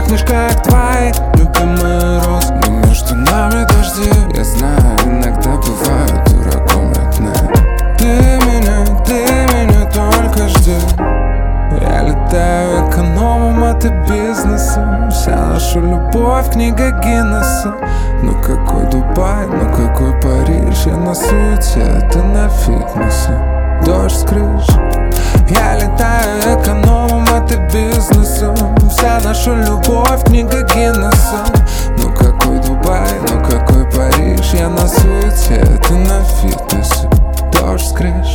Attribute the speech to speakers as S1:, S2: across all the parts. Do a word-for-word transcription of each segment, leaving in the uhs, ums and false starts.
S1: пахнешь как твои любимые розы. Но между нами дожди, я знаю, иногда бываю дураком, родная. Ты меня, ты меня только жди. Я летаю экономом, а ты бизнесом. Вся наша любовь книга Гиннесса. Ну какой Дубай, ну какой Париж. Я на суете, а ты на фитнесе. Дождь с крыш. Я летаю экономом, а ты бизнесом. Вся наша любовь книга Гиннесса. Ну какой Дубай, ну какой Париж. Я на суете, а ты на фитнесе. Дождь с крыш.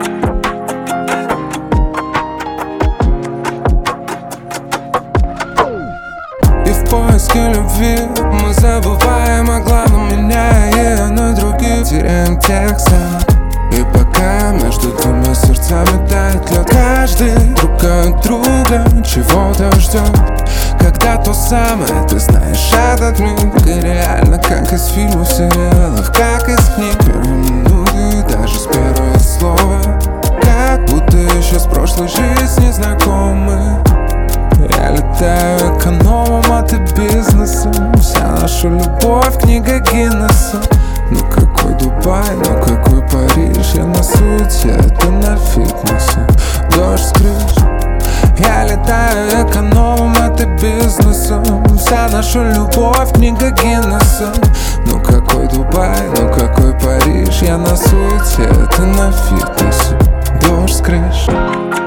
S1: И в поиске любви мы забываем о главном, меняя ее на других. Теряем текст, и пока между двумя сердцами тает лед, каждый друг от друга чего-то ждет. Когда то самое, ты знаешь этот миг, и реально как из фильмов, сериалов, как из книг. Первые минуты, даже с первого слова, как будто еще с прошлой жизни знакомы. Я летаю экономом, а ты бизнесом. Вся наша любовь книга Гиннесса. Ну какой Дубай, ну какой Париж. Я на суете, а ты на фитнесе. Дождь с крыш. Я летаю экономом, а ты бизнесом. Вся наша любовь книга Гиннесса. Ну какой Дубай, ну какой Париж. Я на суете, а ты на фитнесе. Дождь с крыш.